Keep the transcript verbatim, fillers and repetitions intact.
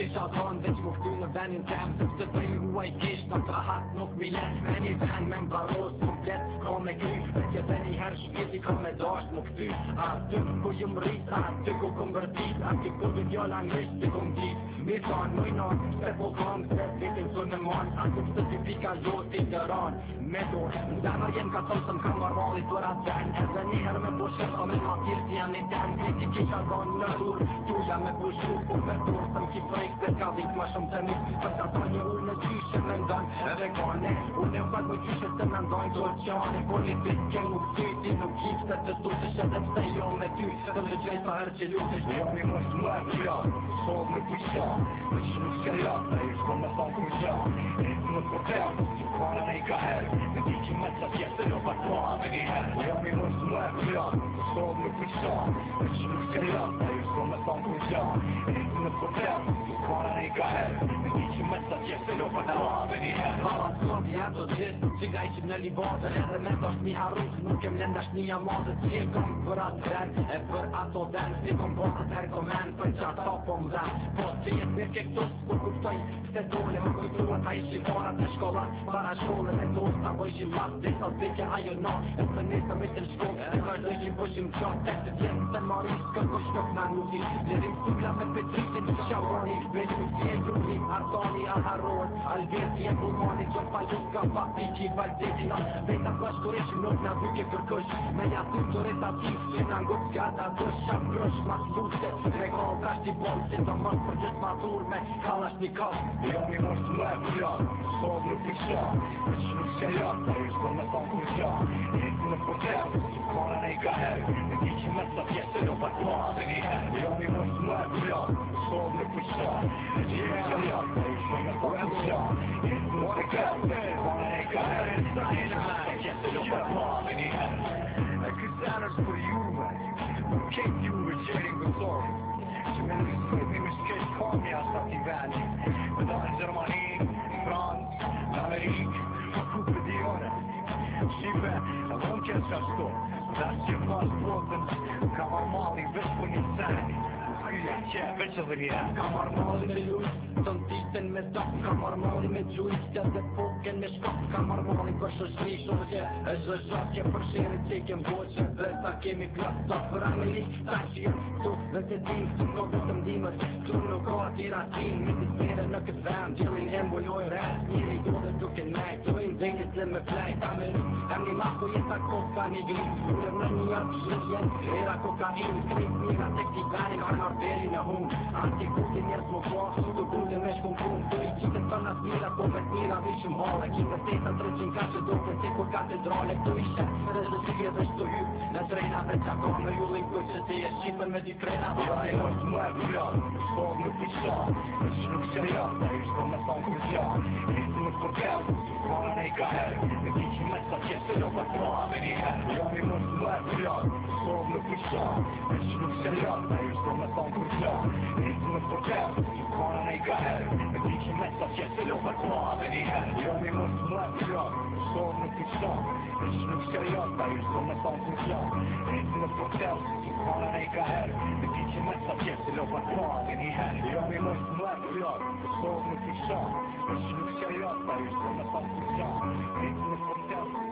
kisha thonë veç mu këty në venin tem sepse të i huaj kish në të rahat nuk mi let me një ven me mbaros komplet ka me kry vetje dhe një herë shpjeti ka me dasht mu këty aty ku jëm rrit aty ku kom vërtit aty ku dhe djalla ngrisht të kom dit mi thonë mujna se po kam se vitin të në man aty pëse ty pika loti të ran me do në zemër jem ka thonë se m'kam marmali të rat ven edhe një herë me po shërë me hatir si janë i ten viti kisha thonë në rur tuja me pushu po me dorë se m'ki prejk se ka vik ma shumë të mi për të thonë një ullë në qyshe me ndonë edhe kone unë e ukat më qyshe se me ndojnë të qane por një fit ke nuk syti nuk kip se të tu të shetë pse jo me ty të në gjej sa herë që lutesh jam i mos më e pjat sot me pysha me që nuk s'ke lat e i shko me thonë kur qa e të në përpjat kone ne i ka herë me di që me të tjetë jo pa të me një herë jam i mos më e pjat sot me pysha me që nuk s'ke lat e i shko me thonë kur qa e të në përpjat kone ne i ka herë me di që me të tjetë jo pa të me një herë Baba të sot jetë të gjithë që ga ishim në libatën edhe me të është mi harruk nuk kem lëndash një jamadët që e kom për atë ven e për ato den si kom po atë her komen për që ata po më dhen po që jetë mirë ke këtus kur kuptoj se dole më kujtua ta ishi parat në shkollat para shkollën e tos ta bojshim mas dhe sa zbeke ajo na e së nisë me të në shkollë e vazhdoj që bojshim qatë e të vjetë se maris kërko shkok në nuti lirim sukla me petritin shavoni veç më si e gruni artoni alharor alberti e pulmoni që falus ka fakti që i valdetin veta bashkurishim nuk na duke kërkush me jatu të retativ që na ngut gata të shak krush mas lute me kall kasht i bon si të mos për gjithë matur me kallash një kall jam i mos më e pjat sot nuk i qa me që nuk s'ke lat e i shko me thonë kur qa e të në përpjat kone ne i ka herë me di që me të tjetë jo pa të me një herë jam i mos më e pjat sot nuk i qa me që nuk s'ke lat e i shko me thonë kur qa e të në përpjat kone ne i ka herë me di që me të tjetë jo pa të me një herë e këtë zanë është për juve për ketë juve që e ringësorë që me në sëmi me shkesh kamja sa t'i veni me da në Gjermani, Francë, në Amerikë ku për dione Shqipe, e vëm kjesë ka shto dhe që pas botën ka marmali veç për një seni Kyja që veç edhe një ka marmali me lujt të nditen me dop ka marmali me gjujt që dhe poken me shkop ka marmali për shoshri shoshje e zhëshat që për shenit që i kem voqe dhe ta kemi plot të për angelik ta që jem këtu dhe të dim këtu ka vetëm dimët këtu nuk ka atira tim mi të smere në këtë vend gjellin e mbojoj rrët njëri do dhe duke nej të vejnë dhejnit dhe me plejt Amerik em një mako jeta koka një grit ullem në një jartë shërjen era kokain krit njëra tek t'i venin armar veri në hum anti-kutin njerës më po të bullë me shkum pun të i qitet për nas mira po me t'mira vishim hale kime teta treqin ka që do këtë si kur katedrale këtu ishe dhe dhe shqie dhe shtu hyp në trena dhe qa ka me jullin për që ti e shqipën me di trena ja e mos më e pjat sot nuk i qa me që nuk s'ke lat e i shko me thonë kur qa e të në përpjat kone ne i ka herë me di që me të tjetë jo pa të me një herë jam i mos më e pjat sot nuk i qa me që nuk s'ke lat e i shko me thonë kur qa e të në përpjat kone ne i ka herë me di që me të tjetë jo pa të me një herë jam i mos më e pjat sot nuk i qa me që nuk s'ke lat e i shko me thonë kur qa e të në përpjat kone ne i ka herë me di që me të tjetë jo pa të me një herë jam i mos më e pjat sot nuk i qa me që nuk s'ke lat e i shko me thonë kur qa e të në përpjat